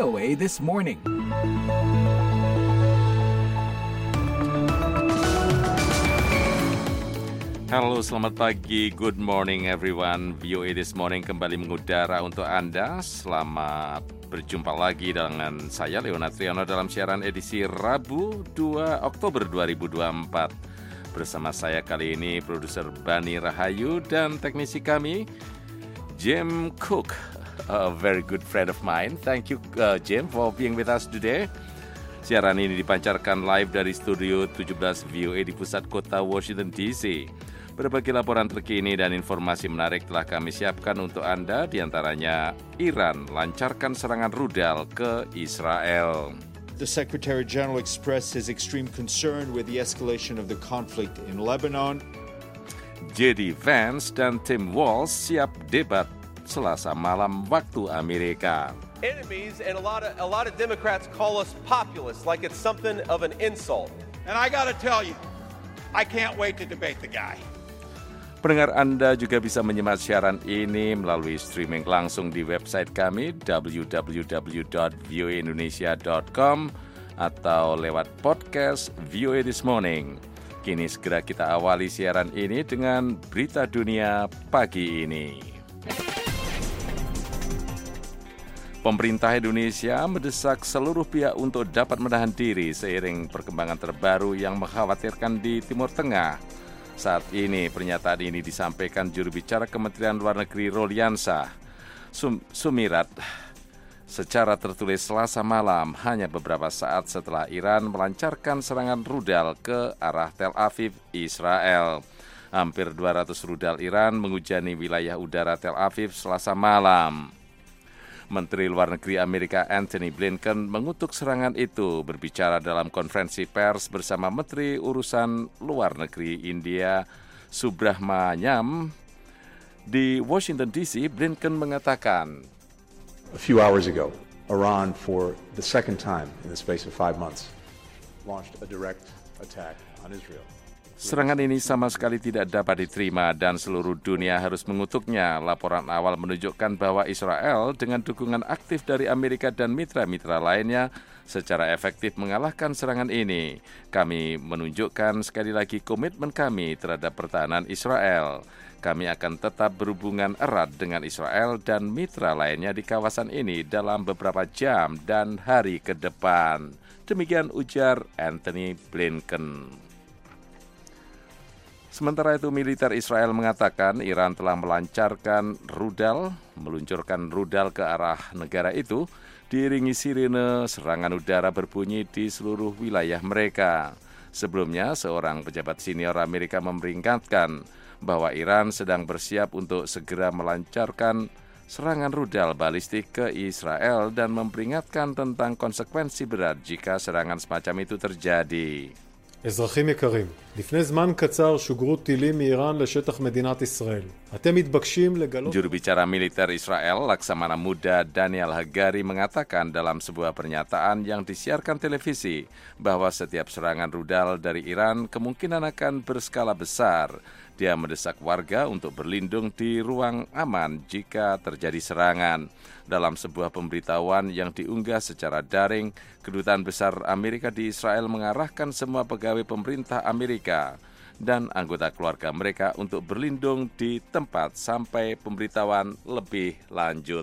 VOA This Morning. Halo, selamat pagi. Good morning everyone. VOA This Morning kembali mengudara untuk Anda. Selamat berjumpa lagi dengan saya, Leonard Triano, dalam siaran edisi Rabu 2 Oktober 2024. Bersama saya kali ini produser Bani Rahayu dan teknisi kami, Jim Cook, a very good friend of mine. Thank you, Jim, for being with us today. Siaran ini dipancarkan live dari studio 17 VOA di pusat kota Washington DC. Berbagai laporan terkini dan informasi menarik telah kami siapkan untuk Anda, diantaranya Iran lancarkan serangan rudal ke Israel. The Secretary General expressed his extreme concern with the escalation of the conflict in Lebanon. J.D. Vance dan Tim Walz siap debat Selasa malam waktu Amerika. Enemies, and a lot of Democrats call us populists, like it's something of an insult. And I got to tell you, I can't wait to debate the guy. Pendengar Anda juga bisa menyimak siaran ini melalui streaming langsung di website kami www.voaindonesia.com atau lewat podcast VOA This Morning. Kini segera kita awali siaran ini dengan berita dunia pagi ini. Pemerintah Indonesia mendesak seluruh pihak untuk dapat menahan diri seiring perkembangan terbaru yang mengkhawatirkan di Timur Tengah. Saat ini pernyataan ini disampaikan juru bicara Kementerian Luar Negeri Roliansyah Sumirat secara tertulis Selasa malam, hanya beberapa saat setelah Iran melancarkan serangan rudal ke arah Tel Aviv, Israel. Hampir 200 rudal Iran menghujani wilayah udara Tel Aviv Selasa malam. Menteri Luar Negeri Amerika Antony Blinken mengutuk serangan itu. Berbicara dalam konferensi pers bersama Menteri Urusan Luar Negeri India Subrahmanyam di Washington DC, Blinken mengatakan, A few hours ago, Iran, for the second time in the space of 5 months, launched a direct attack on Israel. Serangan ini sama sekali tidak dapat diterima dan seluruh dunia harus mengutuknya. Laporan awal menunjukkan bahwa Israel dengan dukungan aktif dari Amerika dan mitra-mitra lainnya secara efektif mengalahkan serangan ini. Kami menunjukkan sekali lagi komitmen kami terhadap pertahanan Israel. Kami akan tetap berhubungan erat dengan Israel dan mitra lainnya di kawasan ini dalam beberapa jam dan hari ke depan. Demikian ujar Antony Blinken. Sementara itu, militer Israel mengatakan Iran telah meluncurkan rudal ke arah negara itu, diiringi sirine serangan udara berbunyi di seluruh wilayah mereka. Sebelumnya, seorang pejabat senior Amerika memperingatkan bahwa Iran sedang bersiap untuk segera melancarkan serangan rudal balistik ke Israel dan memperingatkan tentang konsekuensi berat jika serangan semacam itu terjadi. אזרחים יקרים, לפני זמן קצר שוגרו טילים מאיראן לשטח מדינת ישראל. אתם מתבקשים לגלות... Juru bicara militer Israel, Laksamana Muda Daniel Hagari mengatakan dalam sebuah pernyataan yang disiarkan televisi bahwa setiap serangan rudal dari Iran kemungkinan akan berskala besar. Dia mendesak warga untuk berlindung di ruang aman jika terjadi serangan. Dalam sebuah pemberitahuan yang diunggah secara daring, Kedutaan Besar Amerika di Israel mengarahkan semua pegawai pemerintah Amerika dan anggota keluarga mereka untuk berlindung di tempat sampai pemberitahuan lebih lanjut.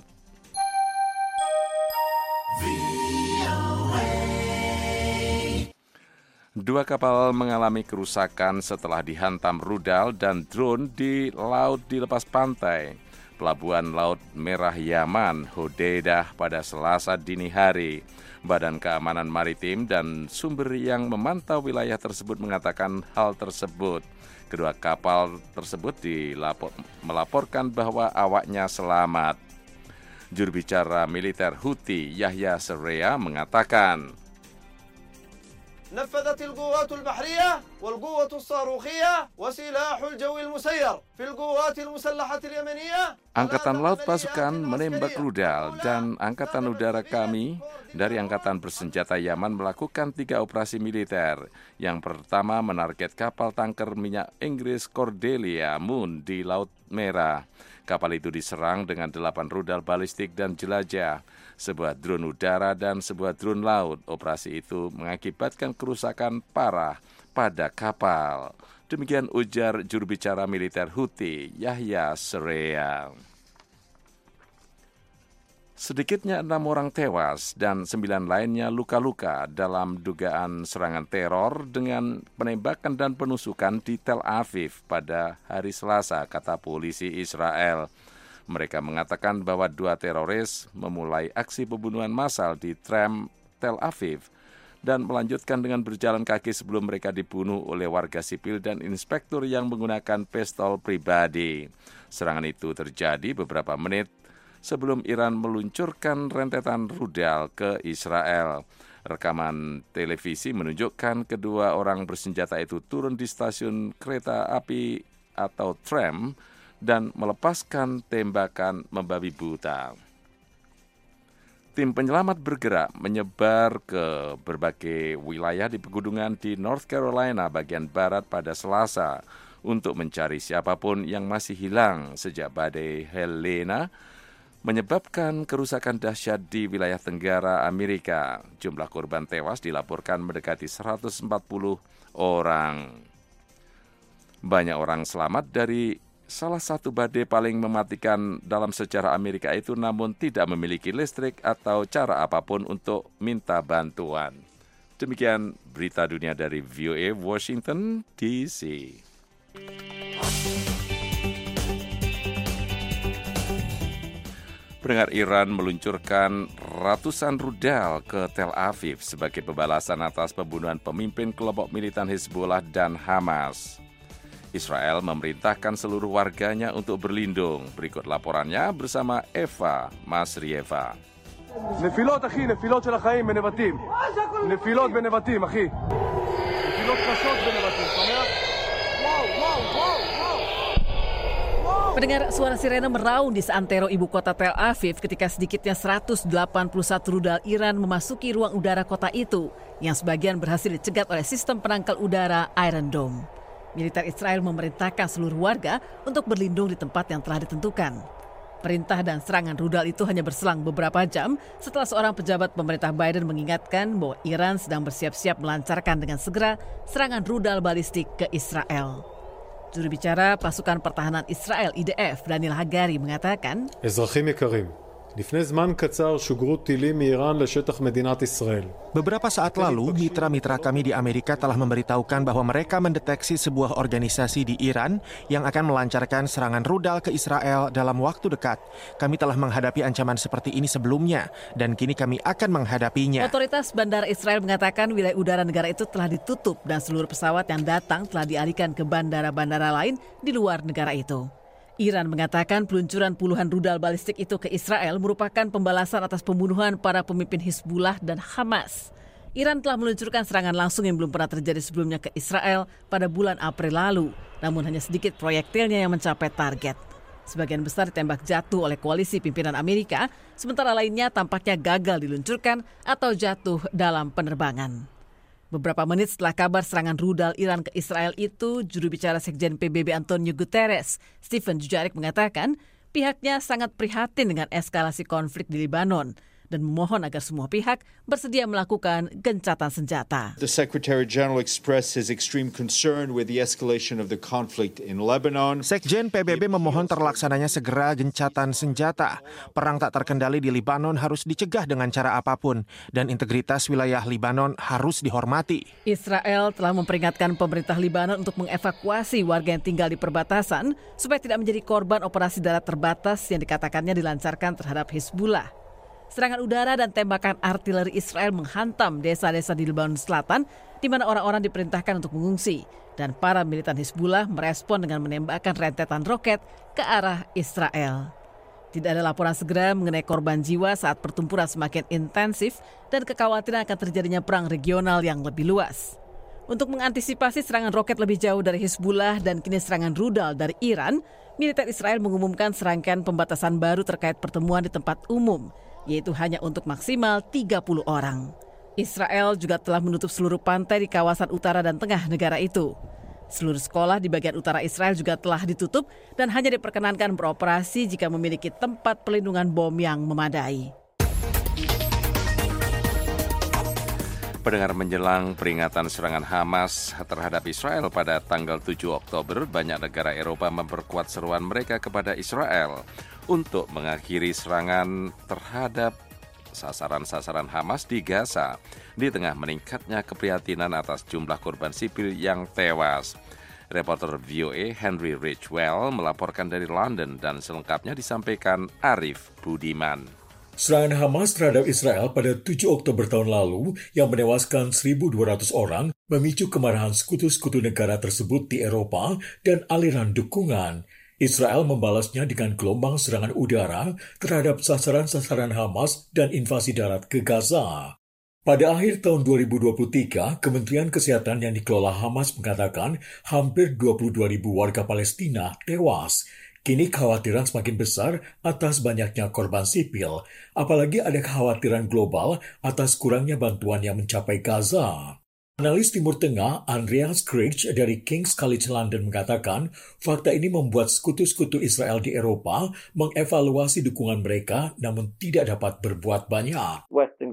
Dua kapal mengalami kerusakan setelah dihantam rudal dan drone di laut di lepas pantai Pelabuhan Laut Merah Yaman, Hodeidah pada Selasa dini hari. Badan Keamanan Maritim dan sumber yang memantau wilayah tersebut mengatakan hal tersebut. Kedua kapal tersebut melaporkan bahwa awaknya selamat. Juru bicara militer Houthi Yahya Seraya mengatakan, نفذت القوات البحرية والقوة الصاروخية وسلاح الجو المسير في القوات المسلحة اليمنية. Angkatan Laut pasukan menembak rudal dan Angkatan Udara kami dari Angkatan Bersenjata Yaman melakukan 3 operasi militer. Yang pertama menarget kapal tanker minyak Inggris Cordelia Moon di Laut Merah. Kapal itu diserang dengan 8 rudal balistik dan jelajah, sebuah drone udara dan sebuah drone laut. Operasi itu mengakibatkan kerusakan parah pada kapal. Demikian ujar juru bicara militer Houthi, Yahya Serea. Sedikitnya 6 orang tewas dan 9 lainnya luka-luka dalam dugaan serangan teror dengan penembakan dan penusukan di Tel Aviv pada hari Selasa, kata polisi Israel. Mereka mengatakan bahwa 2 teroris memulai aksi pembunuhan massal di tram Tel Aviv dan melanjutkan dengan berjalan kaki sebelum mereka dibunuh oleh warga sipil dan inspektur yang menggunakan pistol pribadi. Serangan itu terjadi beberapa menit sebelum Iran meluncurkan rentetan rudal ke Israel. Rekaman televisi menunjukkan kedua orang bersenjata itu turun di stasiun kereta api atau tram dan melepaskan tembakan membabi buta. Tim penyelamat bergerak menyebar ke berbagai wilayah di pegunungan di North Carolina bagian barat pada Selasa untuk mencari siapapun yang masih hilang sejak badai Helene menyebabkan kerusakan dahsyat di wilayah tenggara Amerika. Jumlah korban tewas dilaporkan mendekati 140 orang. Banyak orang selamat dari salah satu badai paling mematikan dalam sejarah Amerika itu namun tidak memiliki listrik atau cara apapun untuk minta bantuan. Demikian berita dunia dari VOA Washington DC. Pendengar, Iran meluncurkan ratusan rudal ke Tel Aviv sebagai pembalasan atas pembunuhan pemimpin kelompok militan Hezbollah dan Hamas. Israel memerintahkan seluruh warganya untuk berlindung. Berikut laporannya bersama Eva Masrieva. נפילות אחי, נפילות של החיים בנבטים. נפילות בנבטים אחי. נפילות קשות בנבטים. Pendengar, suara sirene meraung di seantero ibu kota Tel Aviv ketika sedikitnya 181 rudal Iran memasuki ruang udara kota itu, yang sebagian berhasil dicegat oleh sistem penangkal udara Iron Dome. Militer Israel memerintahkan seluruh warga untuk berlindung di tempat yang telah ditentukan. Perintah dan serangan rudal itu hanya berselang beberapa jam setelah seorang pejabat pemerintah Biden mengingatkan bahwa Iran sedang bersiap-siap melancarkan dengan segera serangan rudal balistik ke Israel. Juru bicara pasukan pertahanan Israel IDF, Daniel Hagari, mengatakan, אזרחים יקרים, לפני זמן קצר שוגרו טילים מאיראן לשטח מדינת ישראל. Beberapa saat lalu, mitra-mitra kami di Amerika telah memberitahukan bahwa mereka mendeteksi sebuah organisasi di Iran yang akan melancarkan serangan rudal ke Israel dalam waktu dekat. Kami telah menghadapi ancaman seperti ini sebelumnya, dan kini kami akan menghadapinya. Otoritas Bandara Israel mengatakan wilayah udara negara itu telah ditutup dan seluruh pesawat yang datang telah dialihkan ke bandara-bandara lain di luar negara itu. Iran mengatakan peluncuran puluhan rudal balistik itu ke Israel merupakan pembalasan atas pembunuhan para pemimpin Hizbullah dan Hamas. Iran telah meluncurkan serangan langsung yang belum pernah terjadi sebelumnya ke Israel pada bulan April lalu, namun hanya sedikit proyektilnya yang mencapai target. Sebagian besar ditembak jatuh oleh koalisi pimpinan Amerika, sementara lainnya tampaknya gagal diluncurkan atau jatuh dalam penerbangan. Beberapa menit setelah kabar serangan rudal Iran ke Israel itu, juru bicara Sekjen PBB Antonio Guterres, Stephen Dujarric, mengatakan pihaknya sangat prihatin dengan eskalasi konflik di Libanon dan memohon agar semua pihak bersedia melakukan gencatan senjata. The Secretary General expressed his extreme concern with the escalation of the conflict in Lebanon. Sekjen PBB memohon terlaksananya segera gencatan senjata. Perang tak terkendali di Libanon harus dicegah dengan cara apapun, dan integritas wilayah Libanon harus dihormati. Israel telah memperingatkan pemerintah Libanon untuk mengevakuasi warga yang tinggal di perbatasan supaya tidak menjadi korban operasi darat terbatas yang dikatakannya dilancarkan terhadap Hizbullah. Serangan udara dan tembakan artileri Israel menghantam desa-desa di Lebanon Selatan, di mana orang-orang diperintahkan untuk mengungsi, dan para militan Hizbullah merespon dengan menembakkan rentetan roket ke arah Israel. Tidak ada laporan segera mengenai korban jiwa saat pertempuran semakin intensif dan kekhawatiran akan terjadinya perang regional yang lebih luas. Untuk mengantisipasi serangan roket lebih jauh dari Hizbullah dan kini serangan rudal dari Iran, militer Israel mengumumkan serangkaian pembatasan baru terkait pertemuan di tempat umum, yaitu hanya untuk maksimal 30 orang. Israel juga telah menutup seluruh pantai di kawasan utara dan tengah negara itu. Seluruh sekolah di bagian utara Israel juga telah ditutup dan hanya diperkenankan beroperasi jika memiliki tempat pelindungan bom yang memadai. Pendengar, menjelang peringatan serangan Hamas terhadap Israel pada tanggal 7 Oktober, banyak negara Eropa memperkuat seruan mereka kepada Israel untuk mengakhiri serangan terhadap sasaran-sasaran Hamas di Gaza di tengah meningkatnya keprihatinan atas jumlah korban sipil yang tewas. Reporter VOA Henry Ridgwell melaporkan dari London dan selengkapnya disampaikan Arif Budiman. Serangan Hamas terhadap Israel pada 7 Oktober tahun lalu yang menewaskan 1.200 orang memicu kemarahan sekutu-sekutu negara tersebut di Eropa dan aliran dukungan. Israel membalasnya dengan gelombang serangan udara terhadap sasaran-sasaran Hamas dan invasi darat ke Gaza. Pada akhir tahun 2023, Kementerian Kesehatan yang dikelola Hamas mengatakan hampir 22.000 warga Palestina tewas. Kini kekhawatiran semakin besar atas banyaknya korban sipil, apalagi ada kekhawatiran global atas kurangnya bantuan yang mencapai Gaza. Analis Timur Tengah Andreas Krich dari King's College London mengatakan fakta ini membuat sekutu-sekutu Israel di Eropa mengevaluasi dukungan mereka namun tidak dapat berbuat banyak.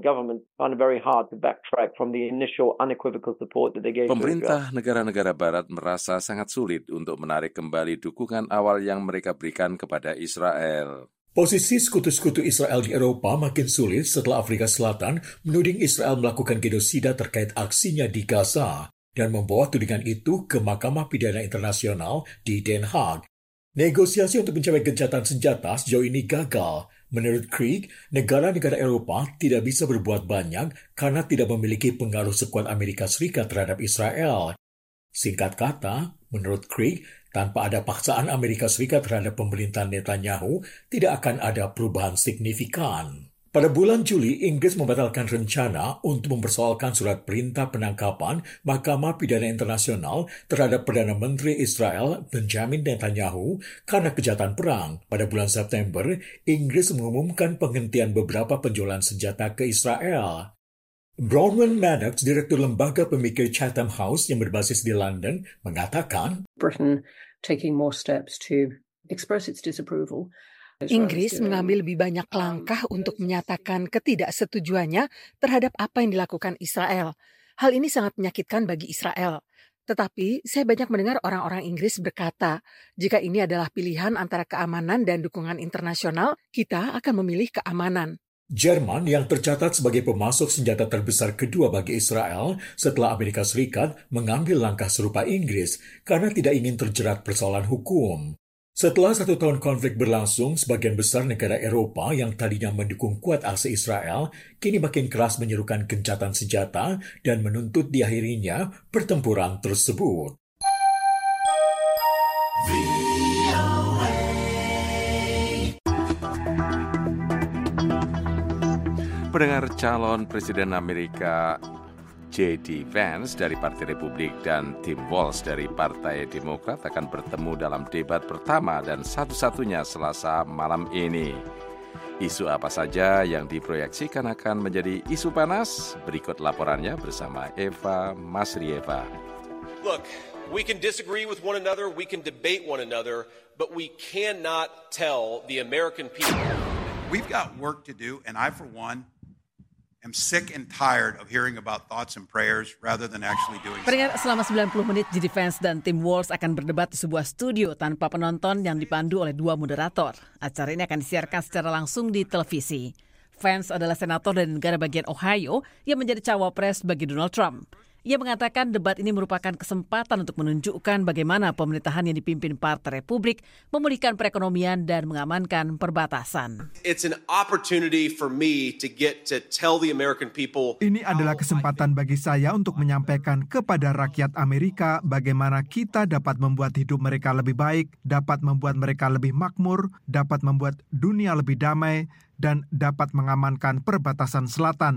Pemerintah negara-negara barat merasa sangat sulit untuk menarik kembali dukungan awal yang mereka berikan kepada Israel. Posisi sekutu-sekutu Israel di Eropa makin sulit setelah Afrika Selatan menuding Israel melakukan genosida terkait aksinya di Gaza dan membawa tudingan itu ke Mahkamah Pidana Internasional di Den Haag. Negosiasi untuk mencapai gencatan senjata sejauh ini gagal. Menurut Krieg, negara-negara Eropa tidak bisa berbuat banyak karena tidak memiliki pengaruh sekuat Amerika Serikat terhadap Israel. Singkat kata, menurut Krieg, tanpa ada paksaan Amerika Serikat terhadap pemerintahan Netanyahu, tidak akan ada perubahan signifikan. Pada bulan Juli, Inggris membatalkan rencana untuk mempersoalkan surat perintah penangkapan Mahkamah Pidana Internasional terhadap Perdana Menteri Israel Benjamin Netanyahu karena kejahatan perang. Pada bulan September, Inggris mengumumkan penghentian beberapa penjualan senjata ke Israel. Bronwyn Maddox, Direktur Lembaga Pemikir Chatham House yang berbasis di London, mengatakan, Britain taking more steps to express its disapproval. Inggris mengambil lebih banyak langkah untuk menyatakan ketidaksetujuannya terhadap apa yang dilakukan Israel. Hal ini sangat menyakitkan bagi Israel. Tetapi saya banyak mendengar orang-orang Inggris berkata, jika ini adalah pilihan antara keamanan dan dukungan internasional, kita akan memilih keamanan. Jerman yang tercatat sebagai pemasok senjata terbesar kedua bagi Israel setelah Amerika Serikat mengambil langkah serupa Inggris karena tidak ingin terjerat persoalan hukum. Setelah 1 tahun konflik berlangsung, sebagian besar negara Eropa yang tadinya mendukung kuat aksi Israel kini makin keras menyerukan gencatan senjata dan menuntut diakhirinya pertempuran tersebut. Pendengar, calon Presiden Amerika J.D. Vance dari Partai Republik dan Tim Walz dari Partai Demokrat akan bertemu dalam debat pertama dan satu-satunya Selasa malam ini. Isu apa saja yang diproyeksikan akan menjadi isu panas? Berikut laporannya bersama Eva Masrieva. Look, we can disagree with one another, we can debate one another, but we cannot tell the American people. We've got work to do, and I, for one, I'm sick and tired of hearing about thoughts and prayers rather than actually doing something. Pendengar, selama 90 menit J.D. Vance dan Tim Walz akan berdebat di sebuah studio tanpa penonton yang dipandu oleh 2 moderator. Acara ini akan disiarkan secara langsung di televisi. Vance adalah senator dari negara bagian Ohio yang menjadi cawapres bagi Donald Trump. Ia mengatakan debat ini merupakan kesempatan untuk menunjukkan bagaimana pemerintahan yang dipimpin Partai Republik memulihkan perekonomian dan mengamankan perbatasan. It's an opportunity for me to get to tell the American people. Ini adalah kesempatan bagi saya untuk menyampaikan kepada rakyat Amerika bagaimana kita dapat membuat hidup mereka lebih baik, dapat membuat mereka lebih makmur, dapat membuat dunia lebih damai, dan dapat mengamankan perbatasan selatan.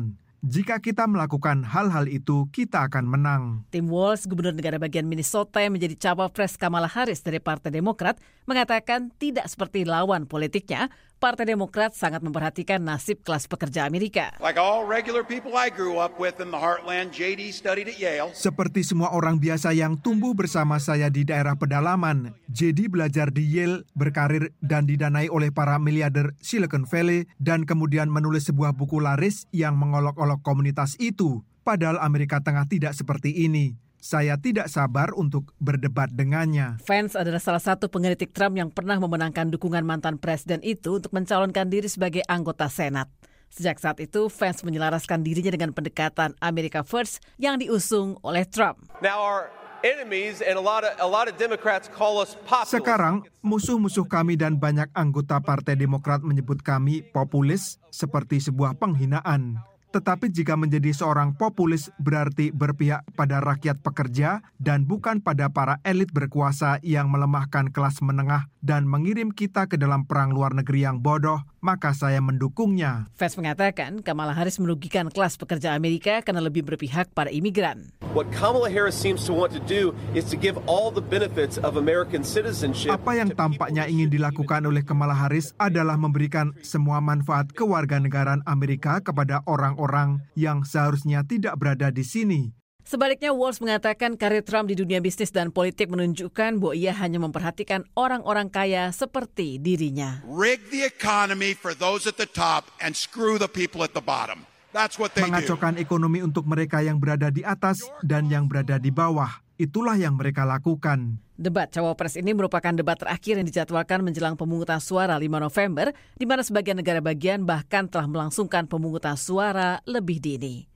Jika kita melakukan hal-hal itu, kita akan menang. Tim Walz, gubernur negara bagian Minnesota yang menjadi cawapres Kamala Harris dari Partai Demokrat, mengatakan tidak seperti lawan politiknya, Partai Demokrat sangat memperhatikan nasib kelas pekerja Amerika. Like all regular people I grew up with in the heartland, JD studied at Yale. Seperti semua orang biasa yang tumbuh bersama saya di daerah pedalaman, JD belajar di Yale, berkarir dan didanai oleh para miliarder Silicon Valley, dan kemudian menulis sebuah buku laris yang mengolok-olok komunitas itu. Padahal Amerika Tengah tidak seperti ini. Saya tidak sabar untuk berdebat dengannya. Vance adalah salah satu pengkritik Trump yang pernah memenangkan dukungan mantan presiden itu untuk mencalonkan diri sebagai anggota Senat. Sejak saat itu, Vance menyelaraskan dirinya dengan pendekatan America First yang diusung oleh Trump. Now our enemies and a lot of Democrats call us populist. Sekarang, musuh-musuh kami dan banyak anggota Partai Demokrat menyebut kami populis seperti sebuah penghinaan. Tetapi jika menjadi seorang populis berarti berpihak pada rakyat pekerja dan bukan pada para elit berkuasa yang melemahkan kelas menengah dan mengirim kita ke dalam perang luar negeri yang bodoh, maka saya mendukungnya. Vance mengatakan Kamala Harris merugikan kelas pekerja Amerika karena lebih berpihak pada imigran. What Kamala Harris seems to want to do is to give all the benefits of American citizenship. Apa yang tampaknya ingin dilakukan oleh Kamala Harris adalah memberikan semua manfaat kewarganegaraan Amerika kepada orang-orang yang seharusnya tidak berada di sini. Sebaliknya, Walz mengatakan karir Trump di dunia bisnis dan politik menunjukkan bahwa ia hanya memperhatikan orang-orang kaya seperti dirinya. Rig the economy for those at the top and screw the people at the bottom. That's what they do. Mengacaukan ekonomi untuk mereka yang berada di atas dan yang berada di bawah. Itulah yang mereka lakukan. Debat cawapres ini merupakan debat terakhir yang dijadwalkan menjelang pemungutan suara 5 November, di mana sebagian negara bagian bahkan telah melangsungkan pemungutan suara lebih dini.